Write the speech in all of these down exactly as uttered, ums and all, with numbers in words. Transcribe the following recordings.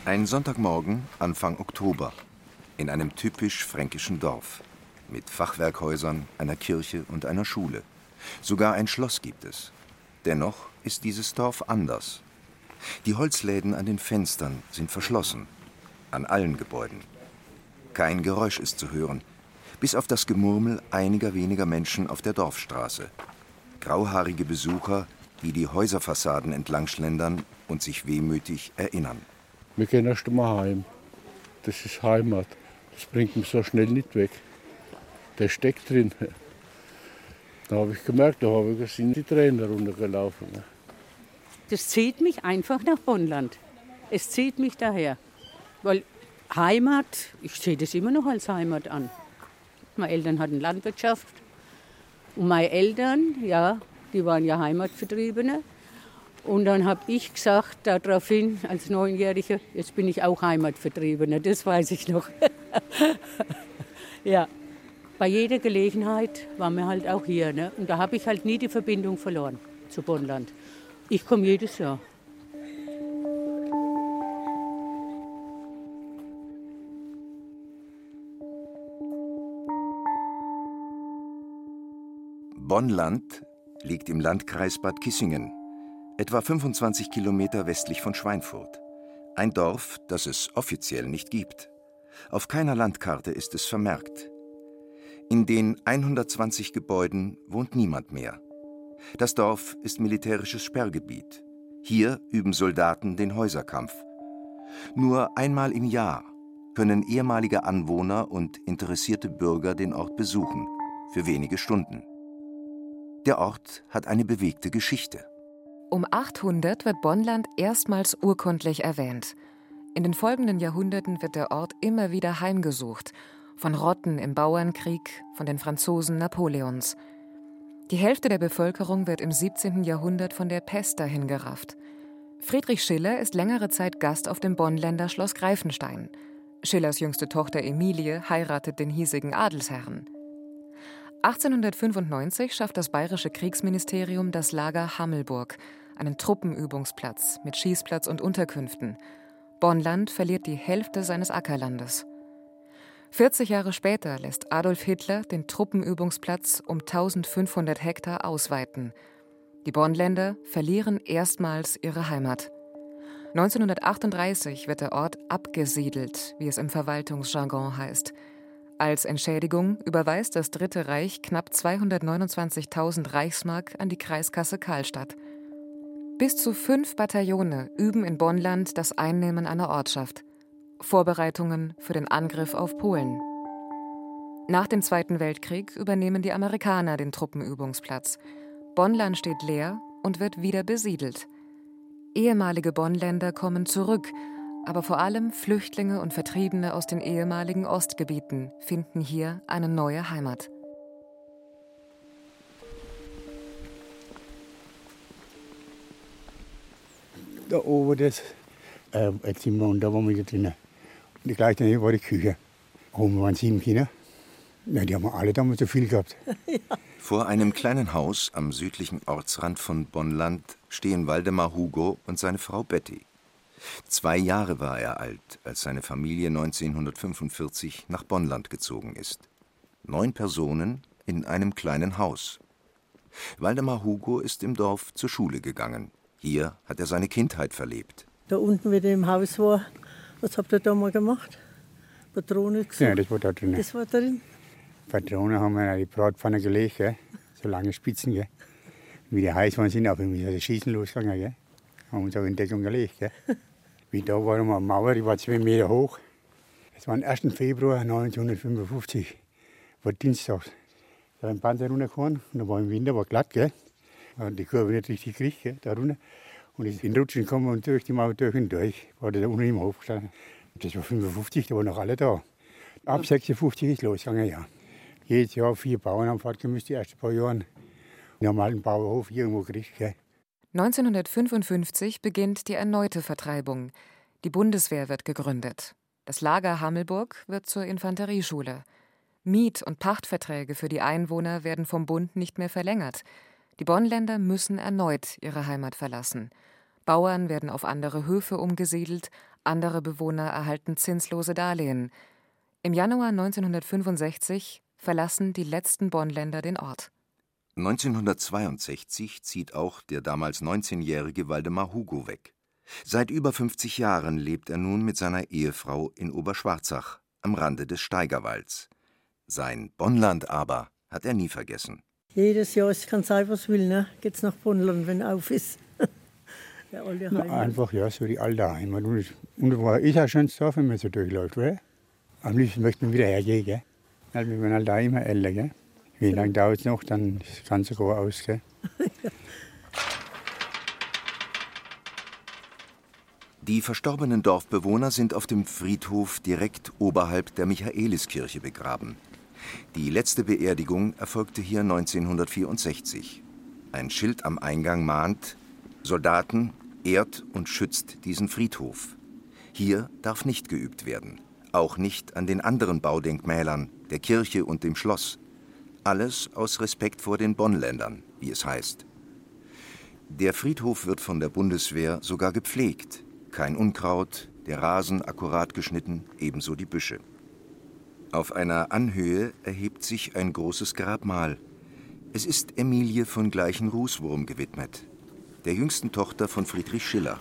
Ein Sonntagmorgen, Anfang Oktober, in einem typisch fränkischen Dorf. Mit Fachwerkhäusern, einer Kirche und einer Schule. Sogar ein Schloss gibt es. Dennoch ist dieses Dorf anders. Die Holzläden an den Fenstern sind verschlossen. An allen Gebäuden. Kein Geräusch ist zu hören, bis auf das Gemurmel einiger weniger Menschen auf der Dorfstraße. Grauhaarige Besucher, die die Häuserfassaden entlang schlendern und sich wehmütig erinnern. Wir gehen erst einmal heim. Das ist Heimat. Das bringt mich so schnell nicht weg. Der steckt drin. Da habe ich gemerkt, da habe ich, sind die Tränen runtergelaufen. Das zieht mich einfach nach Bonnland. Es zieht mich daher. Weil Heimat, ich sehe das immer noch als Heimat an. Meine Eltern hatten Landwirtschaft. Und meine Eltern, ja, die waren ja Heimatvertriebene. Und dann habe ich gesagt, daraufhin als Neunjährige, jetzt bin ich auch Heimatvertriebener, das weiß ich noch. Ja, bei jeder Gelegenheit waren wir halt auch hier. Ne? Und da habe ich halt nie die Verbindung verloren zu Bonnland. Ich komme jedes Jahr. Bonnland liegt im Landkreis Bad Kissingen, etwa fünfundzwanzig Kilometer westlich von Schweinfurt. Ein Dorf, das es offiziell nicht gibt. Auf keiner Landkarte ist es vermerkt. In den hundertzwanzig Gebäuden wohnt niemand mehr. Das Dorf ist militärisches Sperrgebiet. Hier üben Soldaten den Häuserkampf. Nur einmal im Jahr können ehemalige Anwohner und interessierte Bürger den Ort besuchen, für wenige Stunden. Der Ort hat eine bewegte Geschichte. Um achthundert wird Bonnland erstmals urkundlich erwähnt. In den folgenden Jahrhunderten wird der Ort immer wieder heimgesucht. Von Rotten im Bauernkrieg, von den Franzosen Napoleons. Die Hälfte der Bevölkerung wird im siebzehnten Jahrhundert von der Pest dahin gerafft. Friedrich Schiller ist längere Zeit Gast auf dem Bonnländer Schloss Greifenstein. Schillers jüngste Tochter Emilie heiratet den hiesigen Adelsherren. achtzehnhundertfünfundneunzig schafft das bayerische Kriegsministerium das Lager Hammelburg, einen Truppenübungsplatz mit Schießplatz und Unterkünften. Bonnland verliert die Hälfte seines Ackerlandes. vierzig Jahre später lässt Adolf Hitler den Truppenübungsplatz um eintausendfünfhundert Hektar ausweiten. Die Bonnländer verlieren erstmals ihre Heimat. neunzehnhundertachtunddreißig wird der Ort abgesiedelt, wie es im Verwaltungsjargon heißt. Als Entschädigung überweist das Dritte Reich knapp zweihundertneunundzwanzigtausend Reichsmark an die Kreiskasse Karlstadt. Bis zu fünf Bataillone üben in Bonnland das Einnehmen einer Ortschaft. Vorbereitungen für den Angriff auf Polen. Nach dem Zweiten Weltkrieg übernehmen die Amerikaner den Truppenübungsplatz. Bonnland steht leer und wird wieder besiedelt. Ehemalige Bonnländer kommen zurück, aber vor allem Flüchtlinge und Vertriebene aus den ehemaligen Ostgebieten finden hier eine neue Heimat. Da oben das äh, ein Zimmer und da waren wir drinnen. Und gleich daneben war die Küche. Oben waren sieben Kinder. Ja, die haben alle damals so viel gehabt. Ja. Vor einem kleinen Haus am südlichen Ortsrand von Bonnland stehen Waldemar Hugo und seine Frau Betty. Zwei Jahre war er alt, als seine Familie neunzehnhundertfünfundvierzig nach Bonnland gezogen ist. Neun Personen in einem kleinen Haus. Waldemar Hugo ist im Dorf zur Schule gegangen. Hier hat er seine Kindheit verlebt. Da unten, wie der im Haus war, was habt ihr da mal gemacht? Patronen gesucht? Ja, das war da drin. Das war drin? Patronen haben wir in die Bratpfanne gelegt, gell? So lange Spitzen. Gell? Wie die heiß waren, sind auch irgendwie das Schießen losgegangen. Gell? Haben uns auch in Deckung gelegt. Gell? Wie da war eine Mauer, die war zwei Meter hoch. Das war am ersten Februar neunzehnhundertfünfundfünfzig, war Dienstag. Da ist ein Panzer runtergefahren und da war im Winter war glatt. Gell? Und die Kurve nicht richtig gekriegt, gell? Da runter. Und ist in Rutschen gekommen und durch die Mauer durch und durch. War da unten im Hof gestanden. Das war fünfundfünfzig, da waren noch alle da. Ab sechsundfünfzig ist losgegangen, ja. Jedes Jahr vier Bauern haben fortgemisst, die ersten paar Jahre. Wir haben halt einen Bauernhof irgendwo gekriegt. Gell. neunzehnhundertfünfundfünfzig beginnt die erneute Vertreibung. Die Bundeswehr wird gegründet. Das Lager Hammelburg wird zur Infanterieschule. Miet- und Pachtverträge für die Einwohner werden vom Bund nicht mehr verlängert. Die Bonnländer müssen erneut ihre Heimat verlassen. Bauern werden auf andere Höfe umgesiedelt, andere Bewohner erhalten zinslose Darlehen. Im Januar neunzehnhundertfünfundsechzig verlassen die letzten Bonländer den Ort. neunzehnhundertzweiundsechzig zieht auch der damals neunzehnjährige Waldemar Hugo weg. Seit über fünfzig Jahren lebt er nun mit seiner Ehefrau in Oberschwarzach am Rande des Steigerwalds. Sein Bonland aber hat er nie vergessen. Jedes Jahr, es kann sein, was will, ne? Geht's nach Bonland, wenn auf ist. Der alte Na, Heimat. einfach, ja, so die alte Heimat. Und es und war ist ja schön Dorf, wenn man so durchläuft, oder? Am liebsten möchte man wieder hergehen, gell? Weil wir werden halt da immer älter, gell? Wie lange dauert es noch, dann ist das ganze Jahr aus, gell? Die verstorbenen Dorfbewohner sind auf dem Friedhof direkt oberhalb der Michaeliskirche begraben. Die letzte Beerdigung erfolgte hier neunzehnhundertvierundsechzig. Ein Schild am Eingang mahnt: Soldaten, ehrt und schützt diesen Friedhof. Hier darf nicht geübt werden, auch nicht an den anderen Baudenkmälern, der Kirche und dem Schloss. Alles aus Respekt vor den Bonländern, wie es heißt. Der Friedhof wird von der Bundeswehr sogar gepflegt. Kein Unkraut, der Rasen akkurat geschnitten, ebenso die Büsche. Auf einer Anhöhe erhebt sich ein großes Grabmal. Es ist Emilie von Gleichen-Rußwurm gewidmet, der jüngsten Tochter von Friedrich Schiller.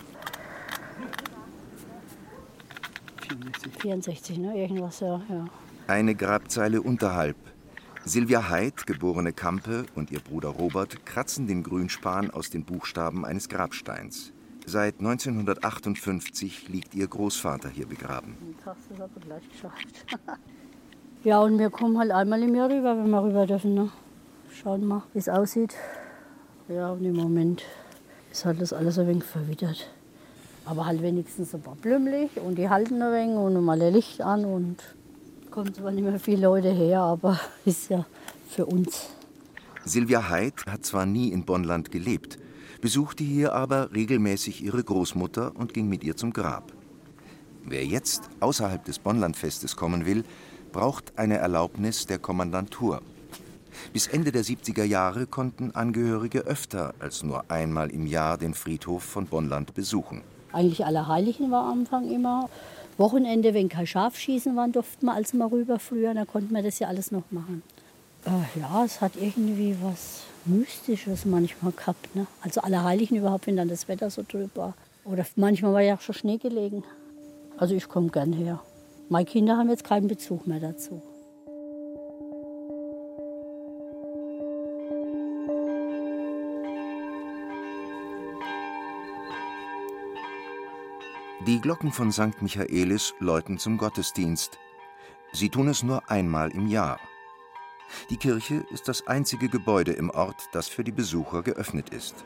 vierundsechzig, ne? Irgendwas, ja, ja. Eine Grabzeile unterhalb. Silvia Heid, geborene Kampe, und ihr Bruder Robert kratzen den Grünspan aus den Buchstaben eines Grabsteins. Seit neunzehnhundertachtundfünfzig liegt ihr Großvater hier begraben. Das ist aber gleich geschafft. Ja, und wir kommen halt einmal im Jahr rüber, wenn wir rüber dürfen. Ne? Schauen mal, wie es aussieht. Ja, und im Moment ist halt das alles ein wenig verwittert. Aber halt wenigstens ein paar blümlich und die halten ein wenig und mal ein Licht an. Und kommen zwar nicht mehr viele Leute her, aber ist ja für uns. Silvia Heid hat zwar nie in Bonland gelebt, besuchte hier aber regelmäßig ihre Großmutter und ging mit ihr zum Grab. Wer jetzt außerhalb des Bonlandfestes kommen will, braucht eine Erlaubnis der Kommandantur. Bis Ende der siebziger Jahre konnten Angehörige öfter als nur einmal im Jahr den Friedhof von Bonland besuchen. Eigentlich Allerheiligen war am Anfang immer. Wochenende, wenn kein Scharfschießen war, durften wir also mal rüber früher, dann konnten wir das ja alles noch machen. Äh, ja, es hat irgendwie was Mystisches manchmal gehabt. Ne? Also Allerheiligen überhaupt, wenn dann das Wetter so trüb war. Oder manchmal war ja auch schon Schnee gelegen. Also ich komme gern her. Meine Kinder haben jetzt keinen Bezug mehr dazu. Die Glocken von Sankt Michaelis läuten zum Gottesdienst. Sie tun es nur einmal im Jahr. Die Kirche ist das einzige Gebäude im Ort, das für die Besucher geöffnet ist.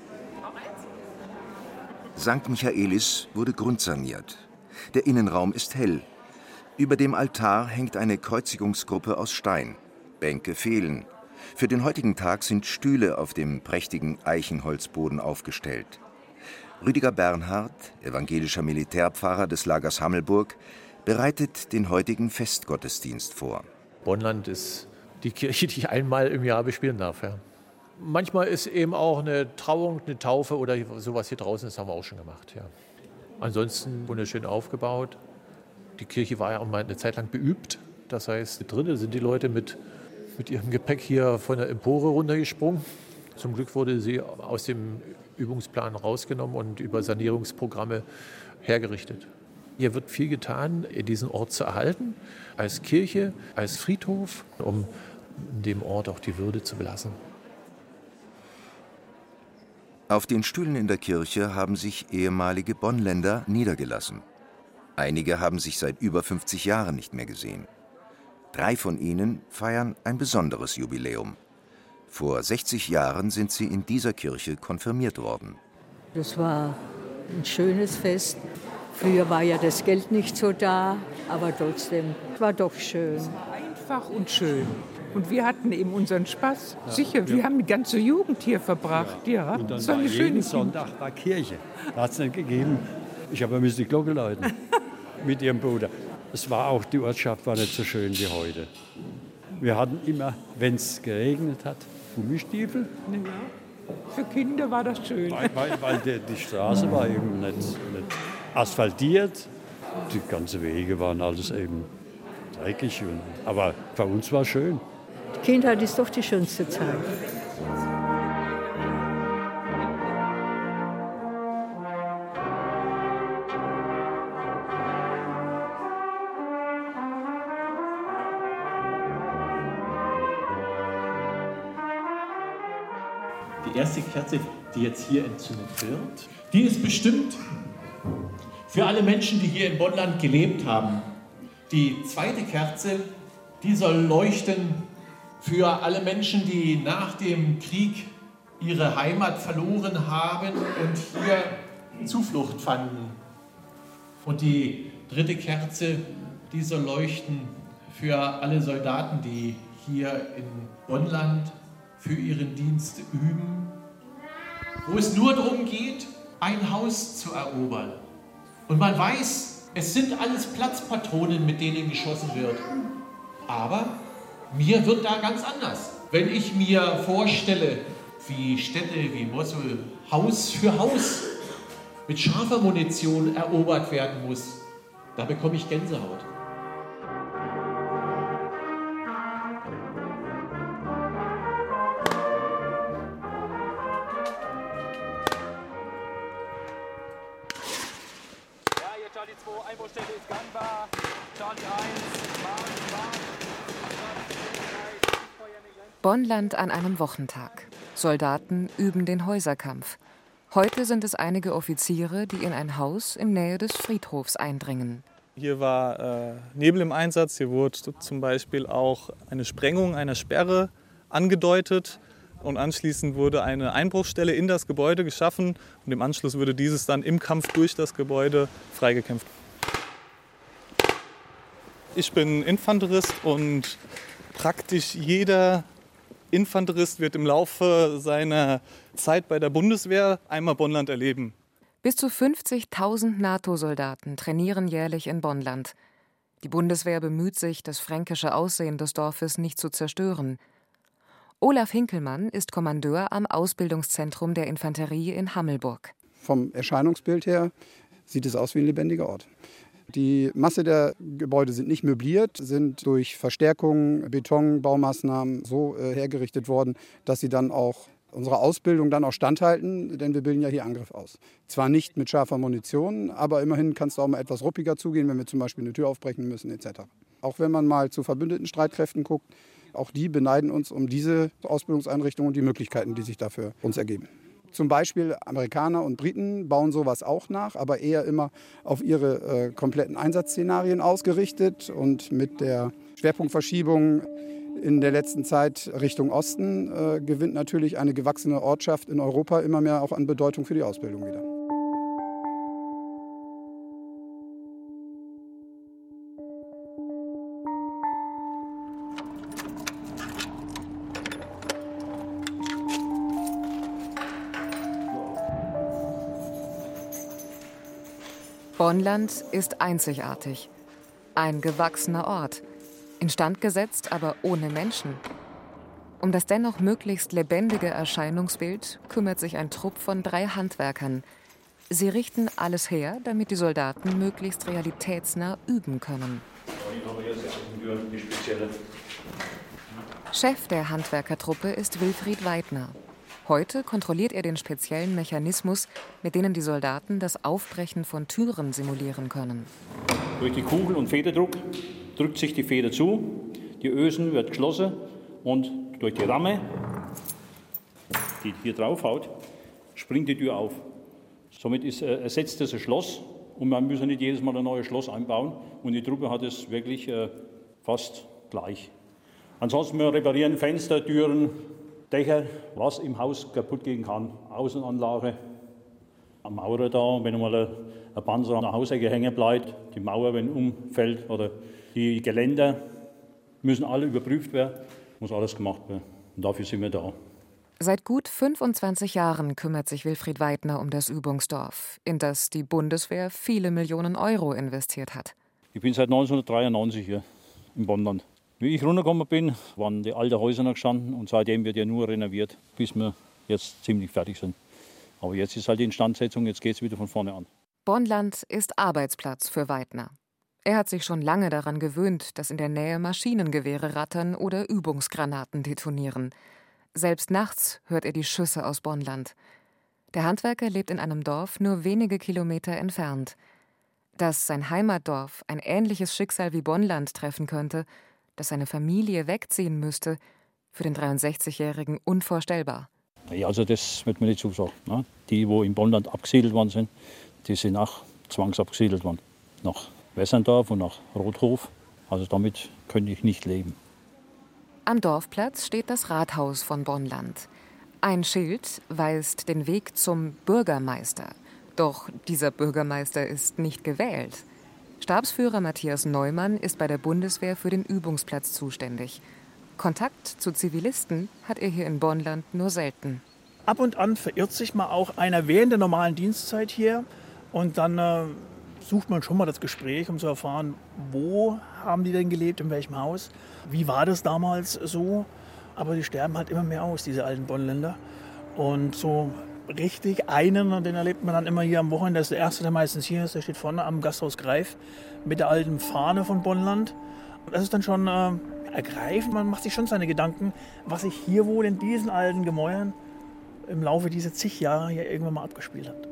Sankt Michaelis wurde grundsaniert. Der Innenraum ist hell. Über dem Altar hängt eine Kreuzigungsgruppe aus Stein. Bänke fehlen. Für den heutigen Tag sind Stühle auf dem prächtigen Eichenholzboden aufgestellt. Rüdiger Bernhard, evangelischer Militärpfarrer des Lagers Hammelburg, bereitet den heutigen Festgottesdienst vor. Bonland ist die Kirche, die ich einmal im Jahr bespielen darf. Ja. Manchmal ist eben auch eine Trauung, eine Taufe oder sowas hier draußen, das haben wir auch schon gemacht. Ja. Ansonsten wunderschön aufgebaut. Die Kirche war ja auch mal eine Zeit lang beübt. Das heißt, drinnen sind die Leute mit, mit ihrem Gepäck hier von der Empore runtergesprungen. Zum Glück wurde sie aus dem Übungsplan rausgenommen und über Sanierungsprogramme hergerichtet. Hier wird viel getan, diesen Ort zu erhalten, als Kirche, als Friedhof, um dem Ort auch die Würde zu belassen. Auf den Stühlen in der Kirche haben sich ehemalige Bonländer niedergelassen. Einige haben sich seit über fünfzig Jahren nicht mehr gesehen. Drei von ihnen feiern ein besonderes Jubiläum. Vor sechzig Jahren sind sie in dieser Kirche konfirmiert worden. Das war ein schönes Fest. Früher war ja das Geld nicht so da, aber trotzdem war doch schön. Einfach und schön. Und wir hatten eben unseren Spaß. Ja, sicher, wir ja. haben die ganze Jugend hier verbracht. Ja, ja. Und dann das war eine war schöne jeden Sonntag war Kirche. Da hat es nicht gegeben. Ich habe die Glocke läuten mit ihrem Bruder. Es war auch, die Ortschaft war nicht so schön wie heute. Wir hatten immer, wenn es geregnet hat, Gummistiefel. Ja. Für Kinder war das schön. Weil, weil, weil die, die Straße war eben nicht, nicht asphaltiert. Die ganzen Wege waren alles eben dreckig. Und, aber bei uns war es schön. Die Kindheit ist doch die schönste Zeit. Die erste Kerze, die jetzt hier entzündet wird, die ist bestimmt für alle Menschen, die hier in Bonnland gelebt haben. Die zweite Kerze, die soll leuchten für alle Menschen, die nach dem Krieg ihre Heimat verloren haben und hier Zuflucht fanden. Und die dritte Kerze, die soll leuchten für alle Soldaten, die hier in Bonnland für ihren Dienst üben, wo es nur darum geht, ein Haus zu erobern. Und man weiß, es sind alles Platzpatronen, mit denen geschossen wird. Aber mir wird da ganz anders. Wenn ich mir vorstelle, wie Städte wie Mossul Haus für Haus mit scharfer Munition erobert werden muss, da bekomme ich Gänsehaut. Bonnland an einem Wochentag. Soldaten üben den Häuserkampf. Heute sind es einige Offiziere, die in ein Haus in Nähe des Friedhofs eindringen. Hier war äh, Nebel im Einsatz. Hier wurde zum Beispiel auch eine Sprengung einer Sperre angedeutet. Und anschließend wurde eine Einbruchsstelle in das Gebäude geschaffen. Und im Anschluss wurde dieses dann im Kampf durch das Gebäude freigekämpft. Ich bin Infanterist und praktisch jeder Infanterist wird im Laufe seiner Zeit bei der Bundeswehr einmal Bonnland erleben. Bis zu fünfzigtausend NATO-Soldaten trainieren jährlich in Bonnland. Die Bundeswehr bemüht sich, das fränkische Aussehen des Dorfes nicht zu zerstören. Olaf Hinkelmann ist Kommandeur am Ausbildungszentrum der Infanterie in Hammelburg. Vom Erscheinungsbild her sieht es aus wie ein lebendiger Ort. Die Masse der Gebäude sind nicht möbliert, sind durch Verstärkungen, Beton, Baumaßnahmen so äh, hergerichtet worden, dass sie dann auch unserer Ausbildung dann auch standhalten, denn wir bilden ja hier Angriff aus. Zwar nicht mit scharfer Munition, aber immerhin kann es auch mal etwas ruppiger zugehen, wenn wir zum Beispiel eine Tür aufbrechen müssen et cetera. Auch wenn man mal zu verbündeten Streitkräften guckt, auch die beneiden uns um diese Ausbildungseinrichtungen und die Möglichkeiten, die sich dafür uns ergeben. Zum Beispiel Amerikaner und Briten bauen sowas auch nach, aber eher immer auf ihre äh, kompletten Einsatzszenarien ausgerichtet. Und mit der Schwerpunktverschiebung in der letzten Zeit Richtung Osten äh, gewinnt natürlich eine gewachsene Ortschaft in Europa immer mehr auch an Bedeutung für die Ausbildung wieder. Bonnland ist einzigartig. Ein gewachsener Ort. Instand gesetzt, aber ohne Menschen. Um das dennoch möglichst lebendige Erscheinungsbild kümmert sich ein Trupp von drei Handwerkern. Sie richten alles her, damit die Soldaten möglichst realitätsnah üben können. Chef der Handwerkertruppe ist Wilfried Weidner. Heute kontrolliert er den speziellen Mechanismus, mit denen die Soldaten das Aufbrechen von Türen simulieren können. Durch die Kugel- und Federdruck drückt sich die Feder zu, die Ösen wird geschlossen und durch die Ramme, die hier drauf haut, springt die Tür auf. Somit ist, äh, ersetzt das ein Schloss und man muss nicht jedes Mal ein neues Schloss einbauen. Und die Truppe hat es wirklich äh, fast gleich. Ansonsten wir reparieren Fenster, Türen, Dächer, was im Haus kaputt gehen kann. Außenanlage, eine Mauer da, wenn mal ein Panzer an der Hausecke hängen bleibt, die Mauer, wenn umfällt, oder die Geländer, müssen alle überprüft werden, muss alles gemacht werden. Und dafür sind wir da. Seit gut fünfundzwanzig Jahren kümmert sich Wilfried Weidner um das Übungsdorf, in das die Bundeswehr viele Millionen Euro investiert hat. Ich bin seit neunzehnhundertdreiundneunzig hier in Bonnland. Wie ich runtergekommen bin, waren die alten Häuser noch gestanden und seitdem wird ja nur renoviert, bis wir jetzt ziemlich fertig sind. Aber jetzt ist halt die Instandsetzung, jetzt geht es wieder von vorne an. Bonnland ist Arbeitsplatz für Weidner. Er hat sich schon lange daran gewöhnt, dass in der Nähe Maschinengewehre rattern oder Übungsgranaten detonieren. Selbst nachts hört er die Schüsse aus Bonnland. Der Handwerker lebt in einem Dorf nur wenige Kilometer entfernt. Dass sein Heimatdorf ein ähnliches Schicksal wie Bonnland treffen könnte, dass seine Familie wegziehen müsste, für den dreiundsechzigjährigen unvorstellbar. Ja, also das wird mir nicht zusagen. Ne? Die, wo in Bonnland abgesiedelt worden sind, die sind auch zwangsabgesiedelt worden. Nach Wesserndorf und nach Rothof. Also damit könnte ich nicht leben. Am Dorfplatz steht das Rathaus von Bonnland. Ein Schild weist den Weg zum Bürgermeister. Doch dieser Bürgermeister ist nicht gewählt. Stabsführer Matthias Neumann ist bei der Bundeswehr für den Übungsplatz zuständig. Kontakt zu Zivilisten hat er hier in Bonnland nur selten. Ab und an verirrt sich mal auch einer während der normalen Dienstzeit hier. Und dann äh, sucht man schon mal das Gespräch, um zu erfahren, wo haben die denn gelebt, in welchem Haus. Wie war das damals so? Aber die sterben halt immer mehr aus, diese alten Bonnländer. Und so richtig einen, den erlebt man dann immer hier am Wochenende. Das ist der erste, der meistens hier ist. Der steht vorne am Gasthaus Greif mit der alten Fahne von Bonnland. Und das ist dann schon äh, ergreifend. Man macht sich schon seine Gedanken, was sich hier wohl in diesen alten Gemäuern im Laufe dieser zig Jahre hier irgendwann mal abgespielt hat.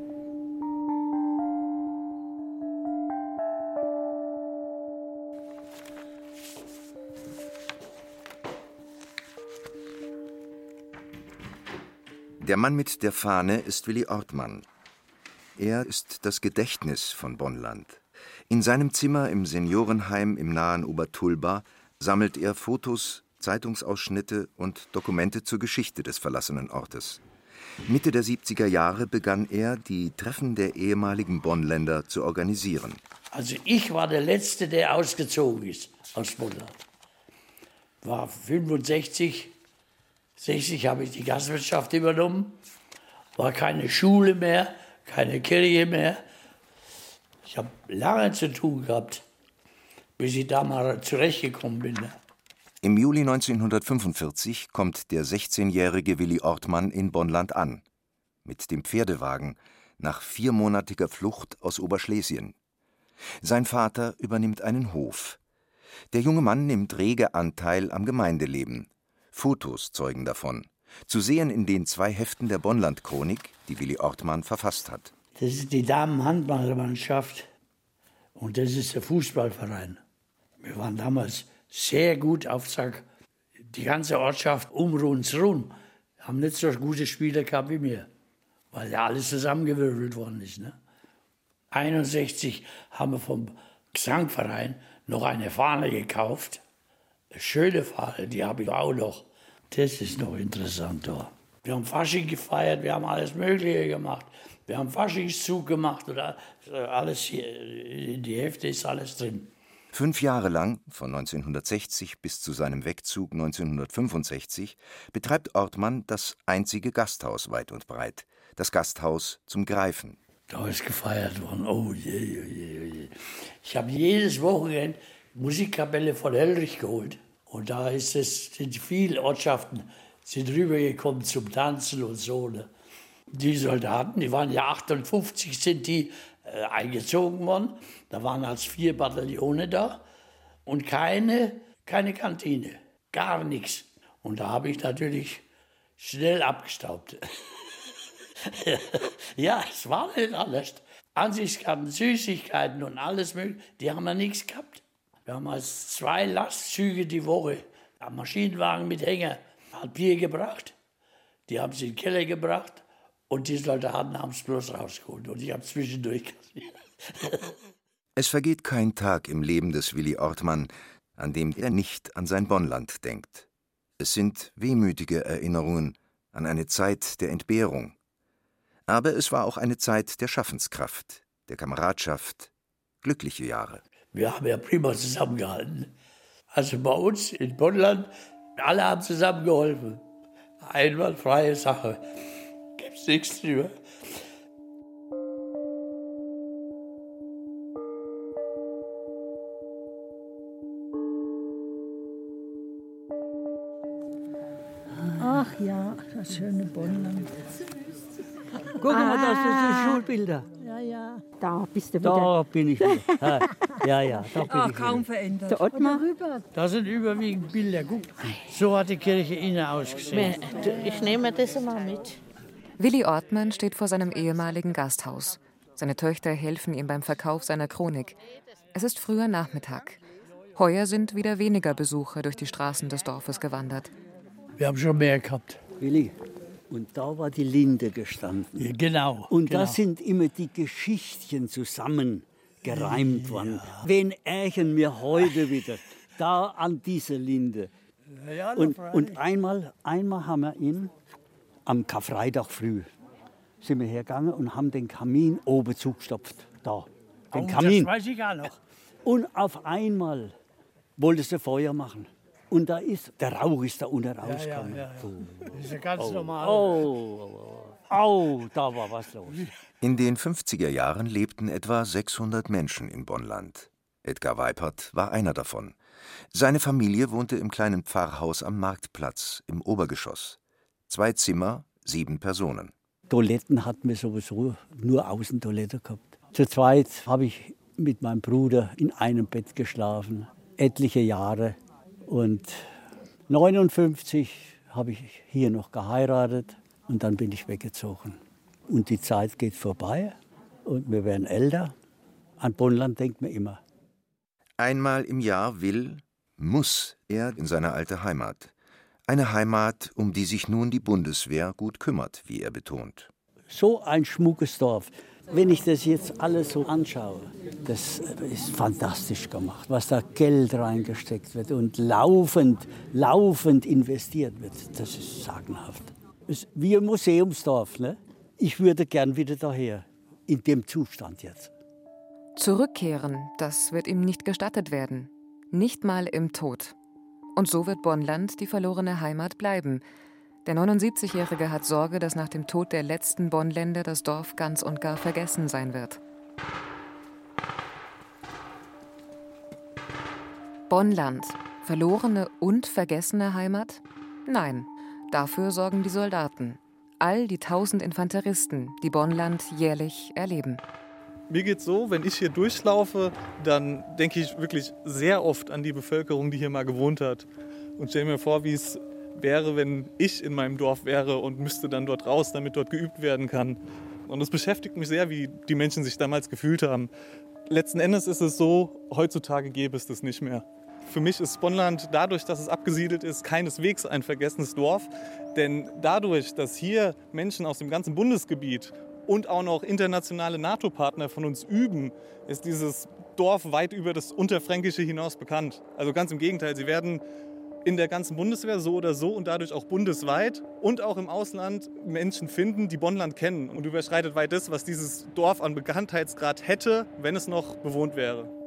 Der Mann mit der Fahne ist Willi Ortmann. Er ist das Gedächtnis von Bonnland. In seinem Zimmer im Seniorenheim im nahen Obertulba sammelt er Fotos, Zeitungsausschnitte und Dokumente zur Geschichte des verlassenen Ortes. Mitte der siebziger Jahre begann er, die Treffen der ehemaligen Bonnländer zu organisieren. Also ich war der Letzte, der ausgezogen ist aus Bonnland. War fünfundsechzig, sechzig habe ich die Gastwirtschaft übernommen. War keine Schule mehr, keine Kirche mehr. Ich habe lange zu tun gehabt, bis ich da mal zurechtgekommen bin. Im Juli neunzehnhundertfünfundvierzig kommt der sechzehnjährige Willi Ortmann in Bonnland an. Mit dem Pferdewagen, nach viermonatiger Flucht aus Oberschlesien. Sein Vater übernimmt einen Hof. Der junge Mann nimmt rege Anteil am Gemeindeleben. Fotos zeugen davon. Zu sehen in den zwei Heften der Bonnland-Chronik, die Willi Ortmann verfasst hat. Das ist die Damenhandballmannschaft und das ist der Fußballverein. Wir waren damals sehr gut auf Zack. Die ganze Ortschaft um uns rum haben nicht so gute Spieler gehabt wie wir, weil ja alles zusammengewürfelt worden ist. Ne? einundsechzig haben wir vom Gesangverein noch eine Fahne gekauft. Eine schöne Fahne, die habe ich auch noch. Das ist noch interessant da. Wir haben Fasching gefeiert, wir haben alles Mögliche gemacht. Wir haben Faschingszug gemacht oder alles hier, in die Hefte ist alles drin. Fünf Jahre lang, von neunzehnhundertsechzig bis zu seinem Wegzug neunzehnhundertfünfundsechzig, betreibt Ortmann das einzige Gasthaus weit und breit. Das Gasthaus zum Greifen. Da ist gefeiert worden. Oh je, oh je, oh je. Ich habe jedes Wochenende Musikkapelle von Hellrich geholt. Und da ist es, sind viele Ortschaften sind rübergekommen zum Tanzen und so. Ne? Die Soldaten, die waren ja achtundfünfzig, sind die äh, eingezogen worden. Da waren als vier Bataillone da und keine, keine Kantine, gar nichts. Und da habe ich natürlich schnell abgestaubt. Ja, es war nicht alles. Ansichtskarten, Süßigkeiten und alles mögliche, die haben wir nichts gehabt. Wir haben als zwei Lastzüge die Woche am Maschinenwagen mit Hänger hat Bier gebracht. Die haben sie in den Keller gebracht und die Soldaten haben es bloß rausgeholt. Und ich habe zwischendurch kassiert. Es vergeht kein Tag im Leben des Willi Ortmann, an dem er nicht an sein Bonnland denkt. Es sind wehmütige Erinnerungen an eine Zeit der Entbehrung. Aber es war auch eine Zeit der Schaffenskraft, der Kameradschaft, glückliche Jahre. Wir haben ja prima zusammengehalten. Also bei uns in Bonnland, alle haben zusammengeholfen. Einwandfreie Sache. Gibt's nichts drüber. Ach ja, das schöne Bonland. Guck mal, das sind die Schulbilder. Ja, ja. Da bist du wieder. Da bin ich wieder. Ja, ja, da bin Ah, ich kaum wieder. verändert. Der Ottmar. Das sind überwiegend Bilder. Guck, so hat die Kirche innen ausgesehen. Ich nehme das mal mit. Willi Ortmann steht vor seinem ehemaligen Gasthaus. Seine Töchter helfen ihm beim Verkauf seiner Chronik. Es ist früher Nachmittag. Heuer sind wieder weniger Besucher durch die Straßen des Dorfes gewandert. Wir haben schon mehr gehabt. Willi, und da war die Linde gestanden. Ja, genau. Und genau. da sind immer die Geschichtchen zusammengereimt ja. worden. Wen ärgern wir heute wieder? Da an dieser Linde. Ja, und, und einmal, einmal haben wir ihn am Karfreitag früh sind wir hergegangen und haben den Kamin oben zugestopft. Da, den oh, Kamin. Das weiß ich auch noch. Und auf einmal wollte sie Feuer machen. Und da ist, der Rauch ist da unten rausgekommen. Ja, ja, ja, ja. Das ist ja ganz oh. normal. Oh, oh, oh, da war was los. In den fünfziger Jahren lebten etwa sechshundert Menschen in Bonnland. Edgar Weipert war einer davon. Seine Familie wohnte im kleinen Pfarrhaus am Marktplatz im Obergeschoss. Zwei Zimmer, sieben Personen. Toiletten hatten wir sowieso nur Außentoilette gehabt. Zu zweit habe ich mit meinem Bruder in einem Bett geschlafen, etliche Jahre. Und neunundfünfzig habe ich hier noch geheiratet und dann bin ich weggezogen. Und die Zeit geht vorbei und wir werden älter. An Bonnland denkt man immer. Einmal im Jahr will, muss er in seine alte Heimat. Eine Heimat, um die sich nun die Bundeswehr gut kümmert, wie er betont. So ein schmuckes Dorf. Wenn ich das jetzt alles so anschaue, das ist fantastisch gemacht, was da Geld reingesteckt wird und laufend, laufend investiert wird. Das ist sagenhaft. Das ist wie ein Museumsdorf. Ne? Ich würde gern wieder daher, in dem Zustand jetzt. Zurückkehren, das wird ihm nicht gestattet werden. Nicht mal im Tod. Und so wird Bonnland die verlorene Heimat bleiben. Der neunundsiebzigjährige hat Sorge, dass nach dem Tod der letzten Bonnländer das Dorf ganz und gar vergessen sein wird. Bonnland, verlorene und vergessene Heimat? Nein, dafür sorgen die Soldaten. All die tausend Infanteristen, die Bonnland jährlich erleben. Mir geht's so, wenn ich hier durchlaufe, dann denke ich wirklich sehr oft an die Bevölkerung, die hier mal gewohnt hat. Und stelle mir vor, wie es wäre, wenn ich in meinem Dorf wäre und müsste dann dort raus, damit dort geübt werden kann. Und es beschäftigt mich sehr, wie die Menschen sich damals gefühlt haben. Letzten Endes ist es so, heutzutage gäbe es das nicht mehr. Für mich ist Bonnland, dadurch, dass es abgesiedelt ist, keineswegs ein vergessenes Dorf. Denn dadurch, dass hier Menschen aus dem ganzen Bundesgebiet und auch noch internationale NATO-Partner von uns üben, ist dieses Dorf weit über das Unterfränkische hinaus bekannt. Also ganz im Gegenteil, sie werden in der ganzen Bundeswehr so oder so und dadurch auch bundesweit und auch im Ausland Menschen finden, die Bonnland kennen. Und überschreitet weit das, was dieses Dorf an Bekanntheitsgrad hätte, wenn es noch bewohnt wäre.